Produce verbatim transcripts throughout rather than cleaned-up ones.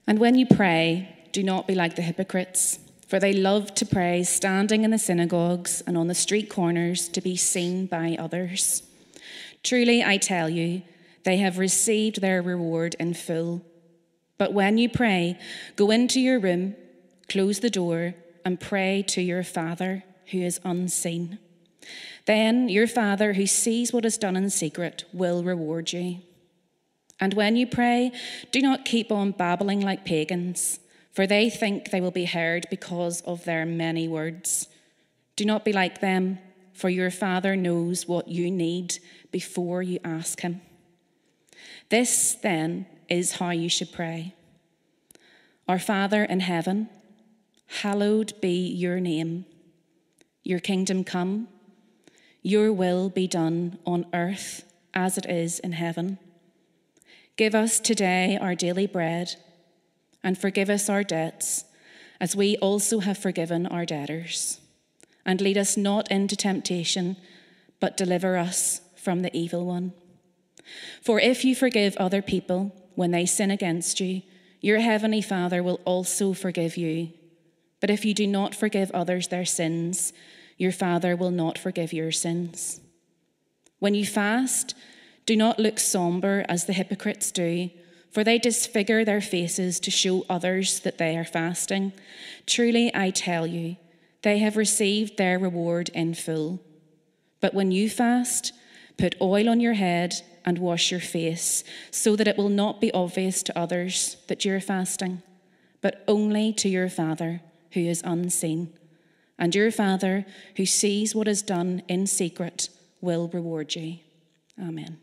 And when you pray, do not be like the hypocrites, for they love to pray standing in the synagogues and on the street corners to be seen by others. Truly, I tell you, they have received their reward in full. But when you pray, go into your room, close the door, and pray to your Father who is unseen. Then your Father who sees what is done in secret will reward you. And when you pray, do not keep on babbling like pagans, for they think they will be heard because of their many words. Do not be like them, for your Father knows what you need before you ask him. This, then, is how you should pray. Our Father in heaven, hallowed be your name. Your kingdom come, your will be done on earth as it is in heaven. Give us today our daily bread, and forgive us our debts, as we also have forgiven our debtors. And lead us not into temptation, but deliver us from the evil one. For if you forgive other people when they sin against you, your heavenly Father will also forgive you. But if you do not forgive others their sins, your Father will not forgive your sins. When you fast, do not look somber as the hypocrites do, for they disfigure their faces to show others that they are fasting. Truly, I tell you, they have received their reward in full. But when you fast, put oil on your head and wash your face, so that it will not be obvious to others that you're fasting, but only to your Father who is unseen. And your Father who sees what is done in secret will reward you. Amen.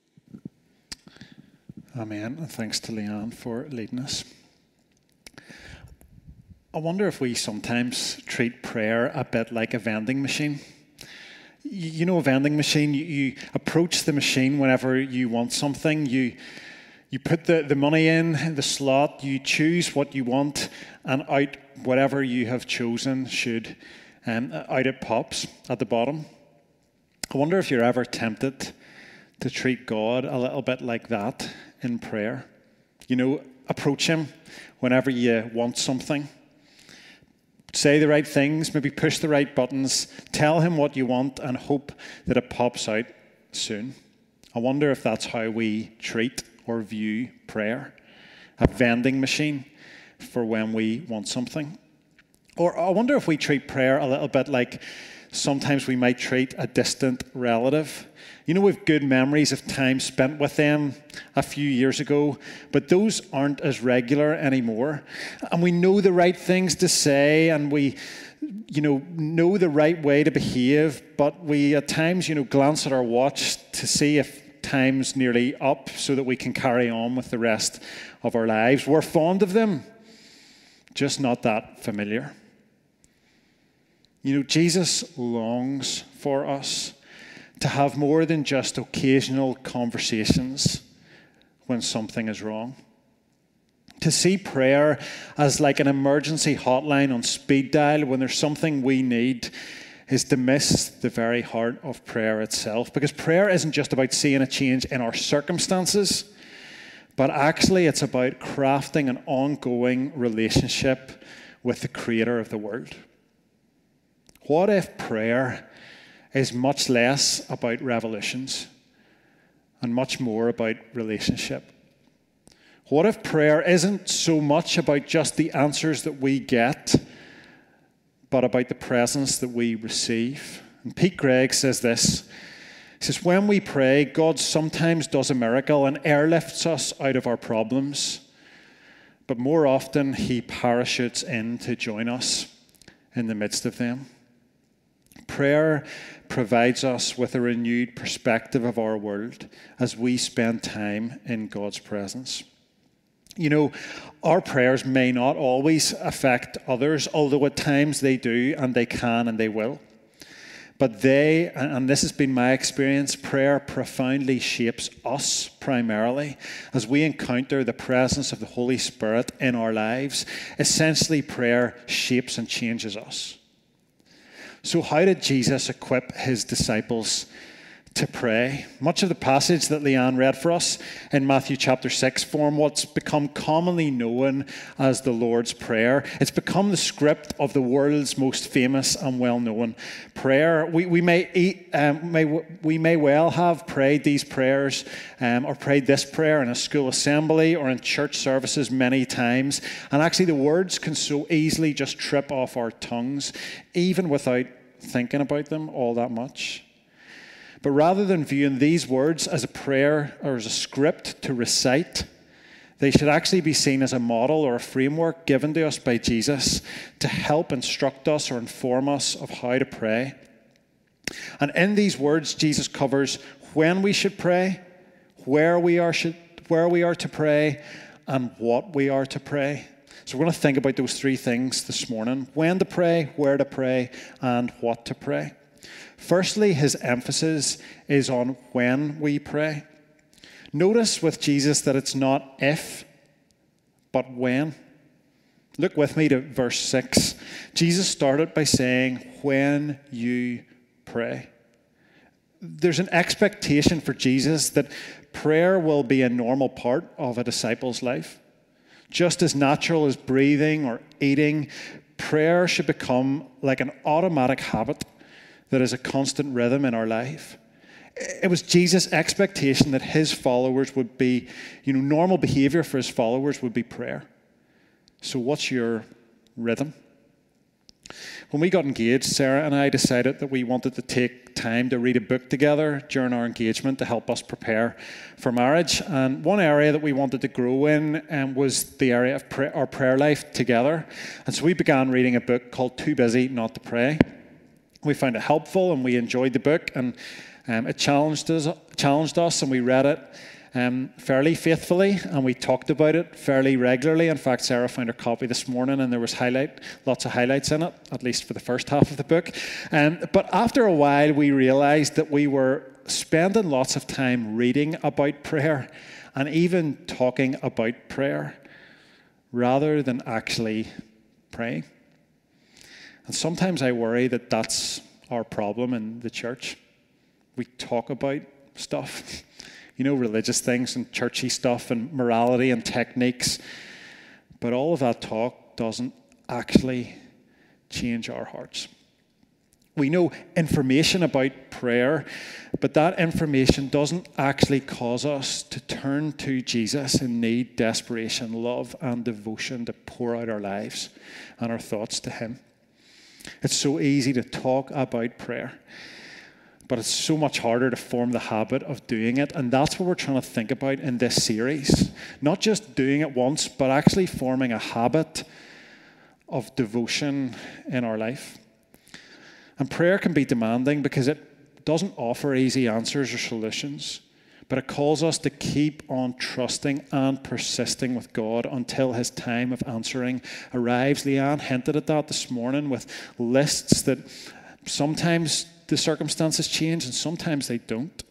Amen. And thanks to Leanne for leading us. I wonder if we sometimes treat prayer a bit like a vending machine. You know, a vending machine, you, you approach the machine whenever you want something. You you put the, the money in the slot, you choose what you want, and out whatever you have chosen should, um, out it pops at the bottom. I wonder if you're ever tempted to treat God a little bit like that in prayer. You know, approach him whenever you want something. Say the right things, maybe push the right buttons, tell him what you want and hope that it pops out soon. I wonder if that's how we treat or view prayer. A vending machine for when we want something. Or I wonder if we treat prayer a little bit like sometimes we might treat a distant relative. You know, we've good memories of time spent with them a few years ago, but those aren't as regular anymore. And we know the right things to say, and we, you know, know the right way to behave, but we at times, you know, glance at our watch to see if time's nearly up so that we can carry on with the rest of our lives. We're fond of them, just not that familiar. You know, Jesus longs for us to have more than just occasional conversations when something is wrong. To see prayer as like an emergency hotline on speed dial when there's something we need is to miss the very heart of prayer itself. Because prayer isn't just about seeing a change in our circumstances, but actually it's about crafting an ongoing relationship with the Creator of the world. What if prayer is much less about revolutions and much more about relationship? What if prayer isn't so much about just the answers that we get, but about the presence that we receive? And Pete Greig says this. He says, when we pray, God sometimes does a miracle and airlifts us out of our problems, but more often he parachutes in to join us in the midst of them. Prayer provides us with a renewed perspective of our world as we spend time in God's presence. You know, our prayers may not always affect others, although at times they do, and they can, and they will. But they, and this has been my experience, prayer profoundly shapes us primarily as we encounter the presence of the Holy Spirit in our lives. Essentially, prayer shapes and changes us. So how did Jesus equip his disciples to pray. Much of the passage that Leanne read for us in Matthew chapter six form what's become commonly known as the Lord's Prayer. It's become the script of the world's most famous and well-known prayer. We, we, may, eat, um, may, we may well have prayed these prayers um, or prayed this prayer in a school assembly or in church services many times. And actually the words can so easily just trip off our tongues, even without thinking about them all that much. But rather than viewing these words as a prayer or as a script to recite, they should actually be seen as a model or a framework given to us by Jesus to help instruct us or inform us of how to pray. And in these words, Jesus covers when we should pray, where we are should, where we are to pray, and what we are to pray. So we're going to think about those three things this morning: when to pray, where to pray, and what to pray. Firstly, his emphasis is on when we pray. Notice with Jesus that it's not if, but when. Look with me to verse six. Jesus started by saying, when you pray. There's an expectation for Jesus that prayer will be a normal part of a disciple's life. Just as natural as breathing or eating, prayer should become like an automatic habit that is a constant rhythm in our life. It was Jesus' expectation that his followers would be, you know, normal behavior for his followers would be prayer. So what's your rhythm? When we got engaged, Sarah and I decided that we wanted to take time to read a book together during our engagement to help us prepare for marriage. And one area that we wanted to grow in um, was the area of pray- our prayer life together. And so we began reading a book called Too Busy Not to Pray. We found it helpful and we enjoyed the book, and um, it challenged us, challenged us, and we read it um, fairly faithfully, and we talked about it fairly regularly. In fact, Sarah found her copy this morning, and there was highlight, lots of highlights in it, at least for the first half of the book. Um, but after a while, we realized that we were spending lots of time reading about prayer and even talking about prayer rather than actually praying. And sometimes I worry that that's our problem in the church. We talk about stuff, you know, religious things and churchy stuff and morality and techniques, but all of that talk doesn't actually change our hearts. We know information about prayer, but that information doesn't actually cause us to turn to Jesus in need, desperation, love, and devotion to pour out our lives and our thoughts to him. It's so easy to talk about prayer, but it's so much harder to form the habit of doing it. And that's what we're trying to think about in this series. Not just doing it once, but actually forming a habit of devotion in our life. And prayer can be demanding because it doesn't offer easy answers or solutions, but it calls us to keep on trusting and persisting with God until his time of answering arrives. Leanne hinted at that this morning with lists that sometimes the circumstances change and sometimes they don't.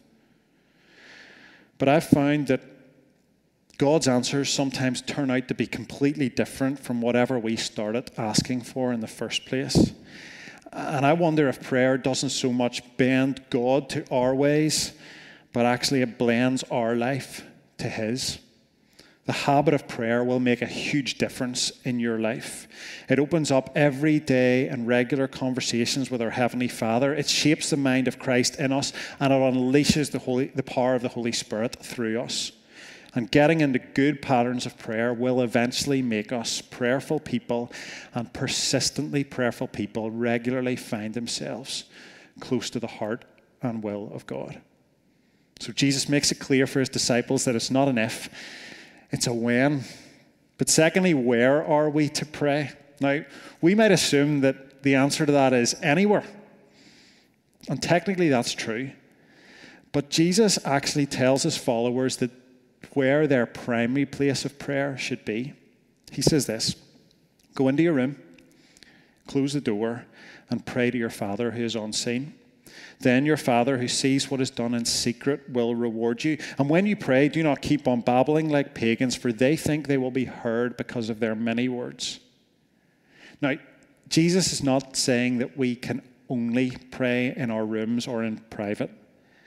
But I've found that God's answers sometimes turn out to be completely different from whatever we started asking for in the first place. And I wonder if prayer doesn't so much bend God to our ways, but actually it blends our life to his. The habit of prayer will make a huge difference in your life. It opens up every day and regular conversations with our Heavenly Father. It shapes the mind of Christ in us, and it unleashes the, Holy, the power of the Holy Spirit through us. And getting into good patterns of prayer will eventually make us prayerful people, and persistently prayerful people regularly find themselves close to the heart and will of God. So Jesus makes it clear for his disciples that it's not an if, it's a when. But secondly, where are we to pray? Now, we might assume that the answer to that is anywhere. And technically that's true. But Jesus actually tells his followers that where their primary place of prayer should be. He says this: go into your room, close the door, and pray to your Father who is unseen. Then your Father who sees what is done in secret will reward you. And when you pray, do not keep on babbling like pagans, for they think they will be heard because of their many words. Now, Jesus is not saying that we can only pray in our rooms or in private.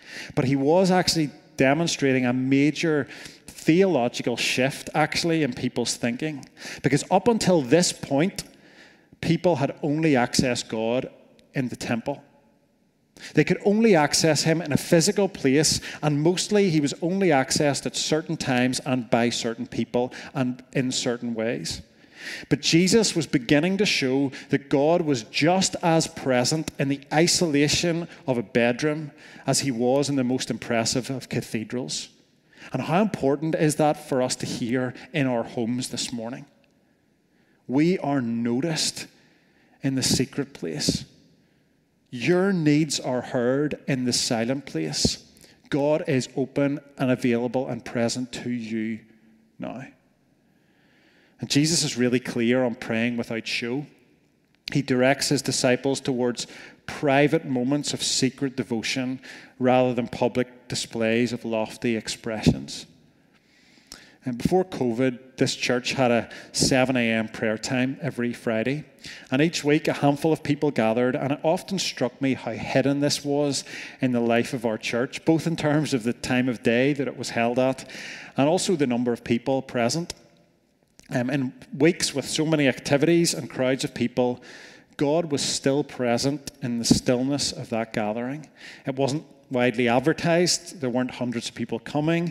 But he was actually demonstrating a major theological shift, actually, in people's thinking. Because up until this point, people had only accessed God in the temple. They could only access him in a physical place, and mostly he was only accessed at certain times and by certain people and in certain ways. But Jesus was beginning to show that God was just as present in the isolation of a bedroom as he was in the most impressive of cathedrals. And how important is that for us to hear in our homes this morning? We are noticed in the secret place. Your needs are heard in the silent place. God is open and available and present to you now. And Jesus is really clear on praying without show. He directs his disciples towards private moments of secret devotion rather than public displays of lofty expressions. And before COVID, this church had a seven a.m. prayer time every Friday. And each week, a handful of people gathered, and it often struck me how hidden this was in the life of our church, both in terms of the time of day that it was held at, and also the number of people present. Um, in weeks with so many activities and crowds of people, God was still present in the stillness of that gathering. It wasn't widely advertised. There weren't hundreds of people coming.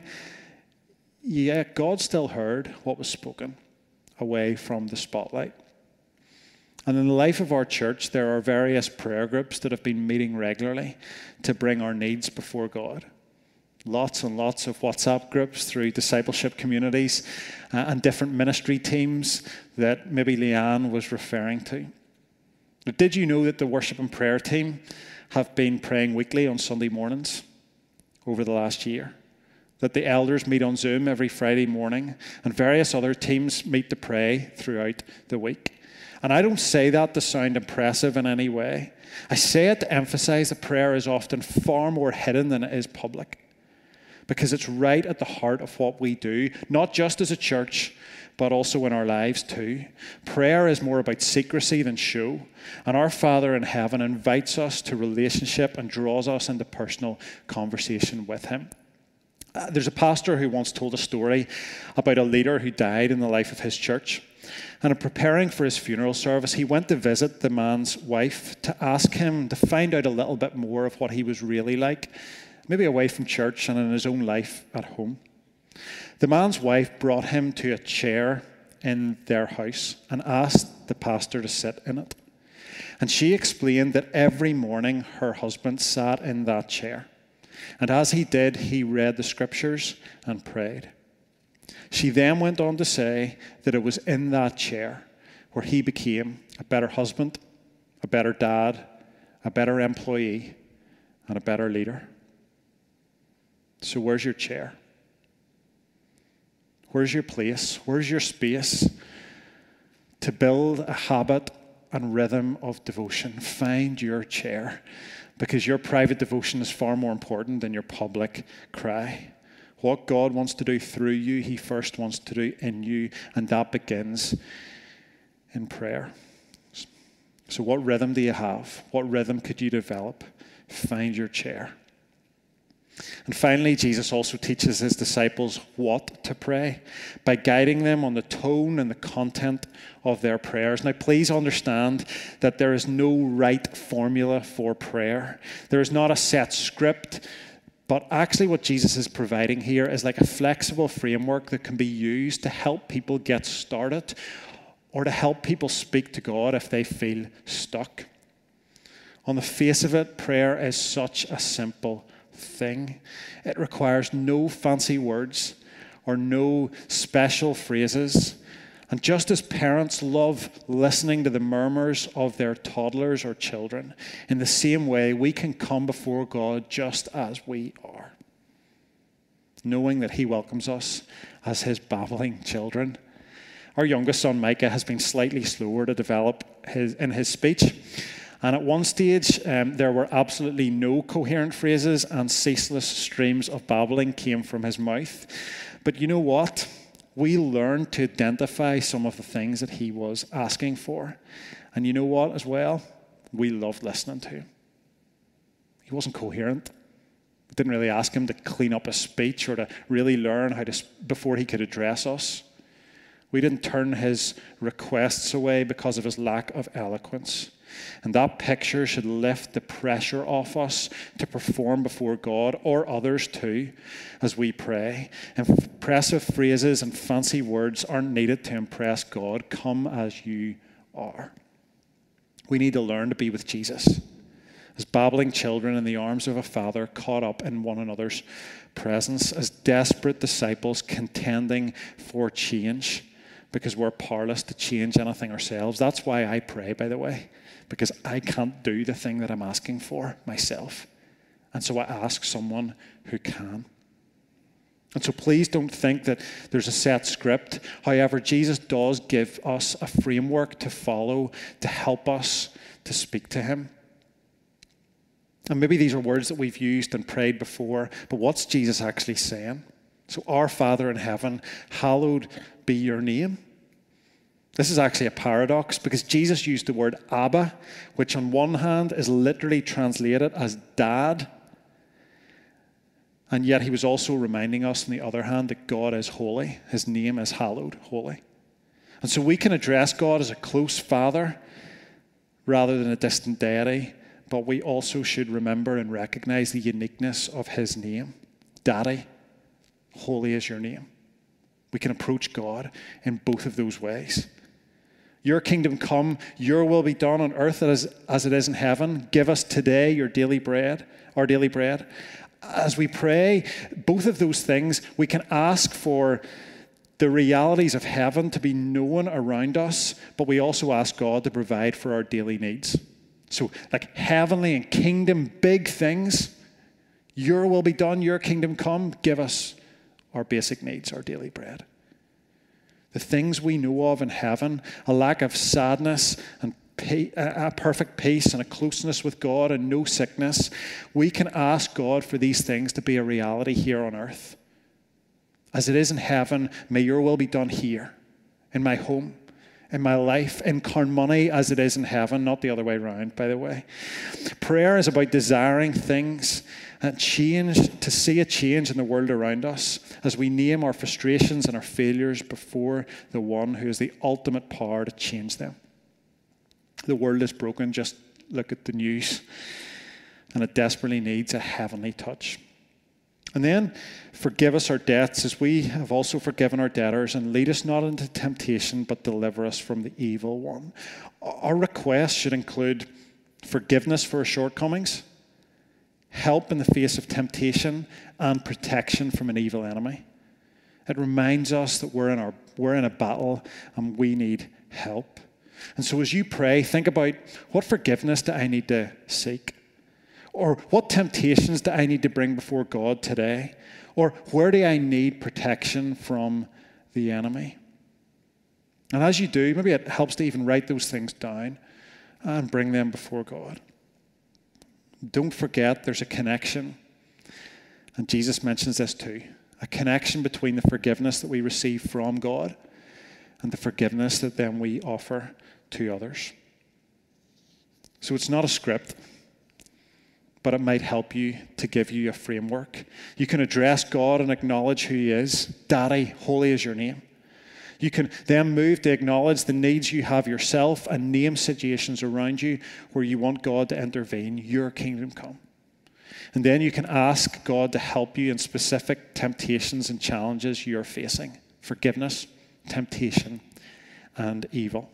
Yet God still heard what was spoken away from the spotlight. And in the life of our church, there are various prayer groups that have been meeting regularly to bring our needs before God. Lots and lots of WhatsApp groups through discipleship communities uh, and different ministry teams that maybe Leanne was referring to. But did you know that the worship and prayer team have been praying weekly on Sunday mornings over the last year? That the elders meet on Zoom every Friday morning, and various other teams meet to pray throughout the week. And I don't say that to sound impressive in any way. I say it to emphasize that prayer is often far more hidden than it is public, because it's right at the heart of what we do, not just as a church, but also in our lives too. Prayer is more about secrecy than show, and our Father in heaven invites us to relationship and draws us into personal conversation with him. Uh, there's a pastor who once told a story about a leader who died in the life of his church. And in preparing for his funeral service, he went to visit the man's wife to ask him to find out a little bit more of what he was really like, maybe away from church and in his own life at home. The man's wife brought him to a chair in their house and asked the pastor to sit in it. And she explained that every morning her husband sat in that chair. And as he did, he read the scriptures and prayed. She then went on to say that it was in that chair where he became a better husband, a better dad, a better employee, and a better leader. So where's your chair? Where's your place? Where's your space to build a habit and rhythm of devotion? Find your chair, because your private devotion is far more important than your public cry. What God wants to do through you, he first wants to do in you, and that begins in prayer. So what rhythm do you have? What rhythm could you develop? Find your chair. And finally, Jesus also teaches his disciples what to pray by guiding them on the tone and the content of their prayers. Now, please understand that there is no right formula for prayer. There is not a set script, but actually what Jesus is providing here is like a flexible framework that can be used to help people get started or to help people speak to God if they feel stuck. On the face of it, prayer is such a simple thing. It requires no fancy words or no special phrases. And just as parents love listening to the murmurs of their toddlers or children, in the same way we can come before God just as we are, knowing that he welcomes us as his babbling children. Our youngest son Micah has been slightly slower to develop his, in his speech. And at one stage, um, there were absolutely no coherent phrases and ceaseless streams of babbling came from his mouth. But you know what? We learned to identify some of the things that he was asking for. And you know what as well? We loved listening to him. He wasn't coherent. Didn't really ask him to clean up a speech or to really learn how to, before he could address us. We didn't turn his requests away because of his lack of eloquence. And that picture should lift the pressure off us to perform before God or others too as we pray. Impressive phrases and fancy words aren't needed to impress God. Come as you are. We need to learn to be with Jesus as babbling children in the arms of a father, caught up in one another's presence, as desperate disciples contending for change because we're powerless to change anything ourselves. That's why I pray, by the way, because I can't do the thing that I'm asking for myself. And so I ask someone who can. And so please don't think that there's a set script. However, Jesus does give us a framework to follow to help us to speak to him. And maybe these are words that we've used and prayed before, but what's Jesus actually saying? So, our Father in heaven, hallowed be your name. This is actually a paradox because Jesus used the word Abba, which on one hand is literally translated as dad. And yet he was also reminding us on the other hand that God is holy. His name is hallowed, holy. And so we can address God as a close father rather than a distant deity. But we also should remember and recognize the uniqueness of his name. Daddy, holy is your name. We can approach God in both of those ways. Your kingdom come, your will be done on earth as, as it is in heaven. Give us today your daily bread, our daily bread. As we pray, both of those things, we can ask for the realities of heaven to be known around us, but we also ask God to provide for our daily needs. So, like heavenly and kingdom, big things. Your will be done, your kingdom come. Give us our basic needs, our daily bread. The things we know of in heaven, a lack of sadness and a perfect peace and a closeness with God and no sickness. We can ask God for these things to be a reality here on earth. As it is in heaven, may your will be done here, in my home, in my life, in Carnmoney as it is in heaven, not the other way around, by the way. Prayer is about desiring things and change, to see a change in the world around us as we name our frustrations and our failures before the one who has the ultimate power to change them. The world is broken. Just look at the news. And it desperately needs a heavenly touch. And then forgive us our debts as we have also forgiven our debtors, and lead us not into temptation, but deliver us from the evil one. Our request should include forgiveness for our shortcomings, help in the face of temptation, and protection from an evil enemy. It reminds us that we're in, our, we're in a battle and we need help. And so as you pray, think about, what forgiveness do I need to seek? Or what temptations do I need to bring before God today? Or where do I need protection from the enemy? And as you do, maybe it helps to even write those things down and bring them before God. Don't forget there's a connection. And Jesus mentions this too. A connection between the forgiveness that we receive from God and the forgiveness that then we offer to others. So it's not a script, but it might help you to give you a framework. You can address God and acknowledge who he is. Daddy, holy is your name. You can then move to acknowledge the needs you have yourself and name situations around you where you want God to intervene. Your kingdom come. And then you can ask God to help you in specific temptations and challenges you're facing. Forgiveness, temptation, and evil.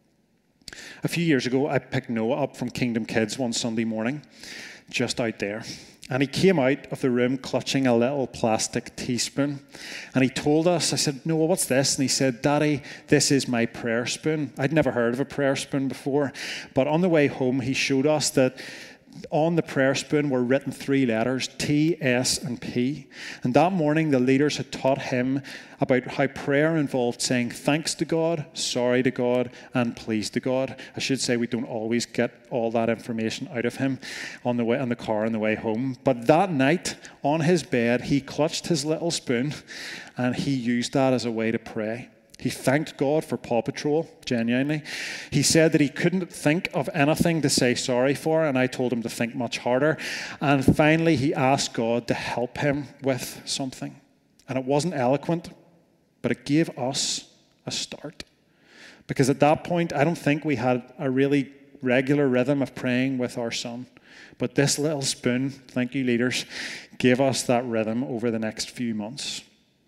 A few years ago, I picked Noah up from Kingdom Kids one Sunday morning, just out there. And he came out of the room clutching a little plastic teaspoon. And he told us, I said, Noah, what's this? And he said, Daddy, this is my prayer spoon. I'd never heard of a prayer spoon before. But on the way home, he showed us that on the prayer spoon were written three letters, T, S, and P. And that morning, the leaders had taught him about how prayer involved saying thanks to God, sorry to God, and please to God. I should say we don't always get all that information out of him on the way on the car on the way home. But that night, on his bed, he clutched his little spoon, and he used that as a way to pray. He thanked God for Paw Patrol, genuinely. He said that he couldn't think of anything to say sorry for, and I told him to think much harder. And finally, he asked God to help him with something. And it wasn't eloquent, but it gave us a start. Because at that point, I don't think we had a really regular rhythm of praying with our son. But this little spoon, thank you leaders, gave us that rhythm over the next few months.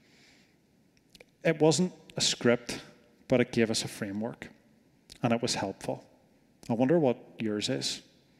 It wasn't a script, but it gave us a framework, and it was helpful. I wonder what yours is.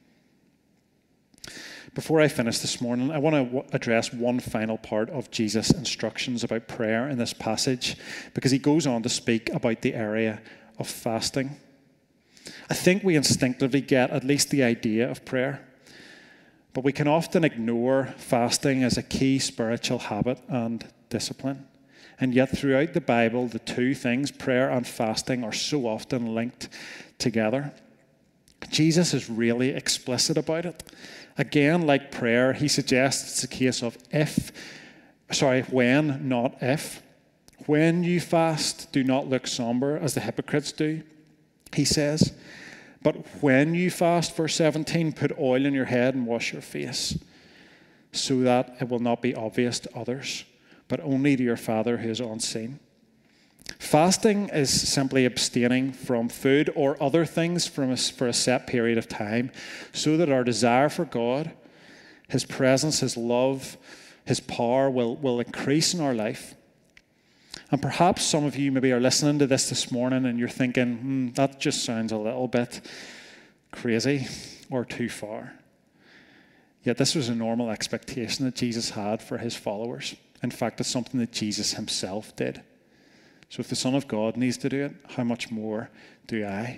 Before I finish this morning, I want to address one final part of Jesus' instructions about prayer in this passage, because he goes on to speak about the area of fasting. I think we instinctively get at least the idea of prayer, but we can often ignore fasting as a key spiritual habit and discipline. And yet throughout the Bible, the two things, prayer and fasting, are so often linked together. Jesus is really explicit about it. Again, like prayer, he suggests it's a case of if, sorry, when, not if. When you fast, do not look somber as the hypocrites do, he says. But when you fast, verse seventeen, put oil in your head and wash your face, so that it will not be obvious to others, but only to your Father who is unseen. Fasting is simply abstaining from food or other things from a, for a set period of time, so that our desire for God, his presence, his love, his power will, will increase in our life. And perhaps some of you maybe are listening to this this morning and you're thinking, hmm, that just sounds a little bit crazy or too far. Yet this was a normal expectation that Jesus had for his followers. In fact, it's something that Jesus himself did. So if the Son of God needs to do it, how much more do I?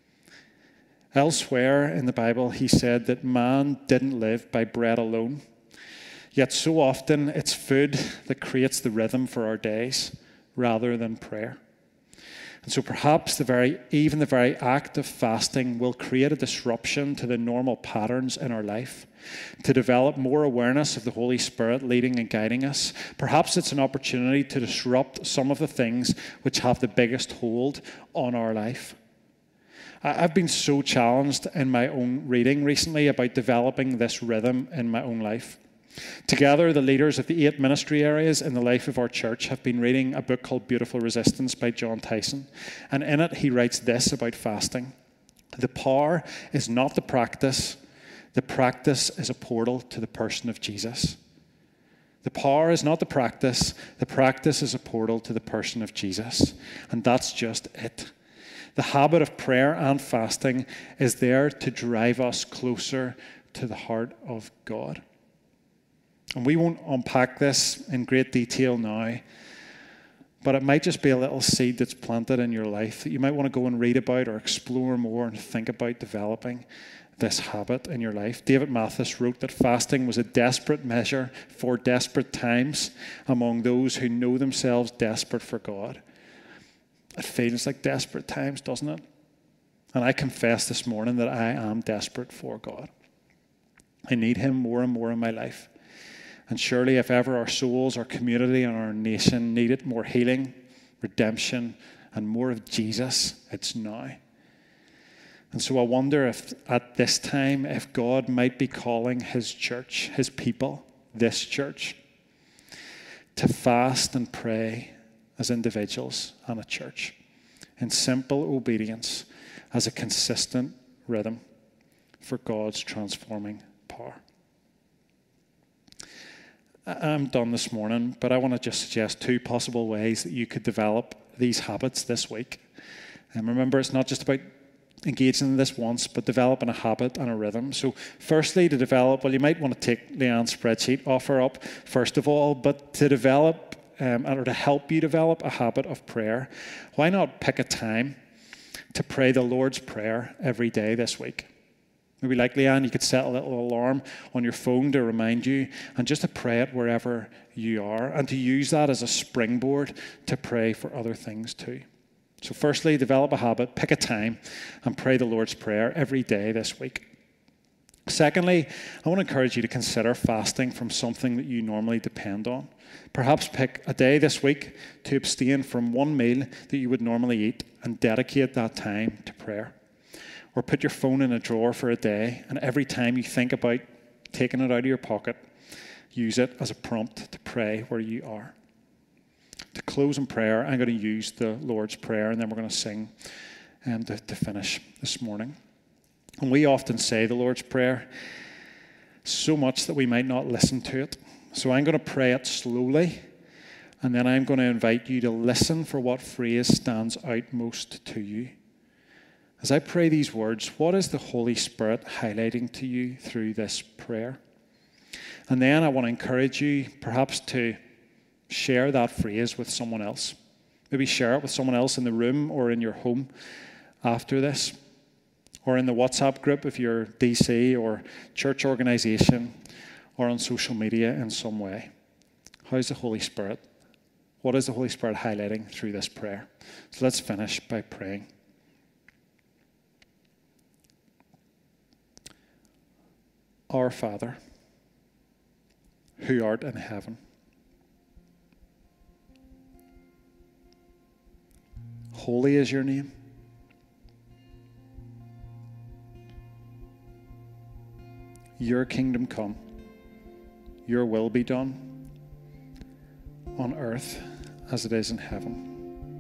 Elsewhere in the Bible, he said that man didn't live by bread alone. Yet so often it's food that creates the rhythm for our days rather than prayer. And so perhaps the very, even the very act of fasting will create a disruption to the normal patterns in our life, to develop more awareness of the Holy Spirit leading and guiding us. Perhaps it's an opportunity to disrupt some of the things which have the biggest hold on our life. I've been so challenged in my own reading recently about developing this rhythm in my own life. Together, the leaders of the eight ministry areas in the life of our church have been reading a book called Beautiful Resistance by John Tyson. And in it, he writes this about fasting. The power is not the practice. The practice is a portal to the person of Jesus. The power is not the practice. The practice is a portal to the person of Jesus. And that's just it. The habit of prayer and fasting is there to drive us closer to the heart of God. And we won't unpack this in great detail now, but it might just be a little seed that's planted in your life that you might want to go and read about or explore more and think about developing this habit in your life. David Mathis wrote that fasting was a desperate measure for desperate times among those who know themselves desperate for God. It feels like desperate times, doesn't it? And I confess this morning that I am desperate for God. I need him more and more in my life. And surely if ever our souls, our community, and our nation needed more healing, redemption, and more of Jesus, it's now. And so I wonder if at this time, if God might be calling his church, his people, this church, to fast and pray as individuals and a church in simple obedience as a consistent rhythm for God's transforming power. I'm done this morning, but I want to just suggest two possible ways that you could develop these habits this week. And remember, it's not just about engaging in this once, but developing a habit and a rhythm. So firstly, to develop, well, you might want to take Leanne's spreadsheet, offer up first of all, but to develop um, or to help you develop a habit of prayer, why not pick a time to pray the Lord's Prayer every day this week? Maybe like Leanne, you could set a little alarm on your phone to remind you, and just to pray it wherever you are, and to use that as a springboard to pray for other things too. So firstly, develop a habit, pick a time, and pray the Lord's Prayer every day this week. Secondly, I want to encourage you to consider fasting from something that you normally depend on. Perhaps pick a day this week to abstain from one meal that you would normally eat and dedicate that time to prayer. Or put your phone in a drawer for a day, and every time you think about taking it out of your pocket, use it as a prompt to pray where you are. To close in prayer, I'm going to use the Lord's Prayer, and then we're going to sing um, to, to finish this morning. And we often say the Lord's Prayer so much that we might not listen to it. So I'm going to pray it slowly, and then I'm going to invite you to listen for what phrase stands out most to you. As I pray these words, what is the Holy Spirit highlighting to you through this prayer? And then I want to encourage you perhaps to share that phrase with someone else. Maybe share it with someone else in the room or in your home after this, or in the WhatsApp group if you're D C or church organization, or on social media in some way. How's the Holy Spirit? What is the Holy Spirit highlighting through this prayer? So let's finish by praying. Our Father, who art in heaven, holy is your name. Your kingdom come, your will be done on earth as it is in heaven.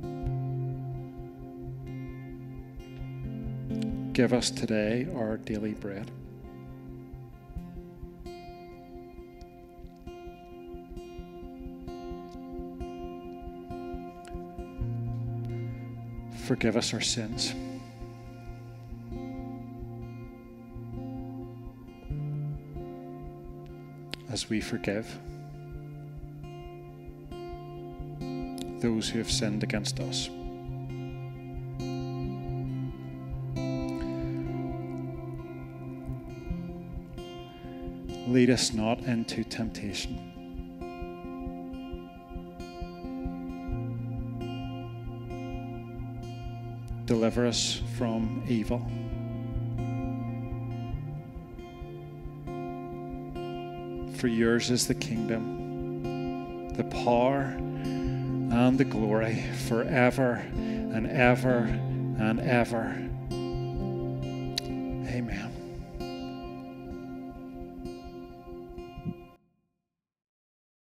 Give us today our daily bread. Forgive us our sins. As we forgive those who have sinned against us. Lead us not into temptation, deliver us from evil. For yours is the kingdom, the power, and the glory forever and ever and ever. Amen.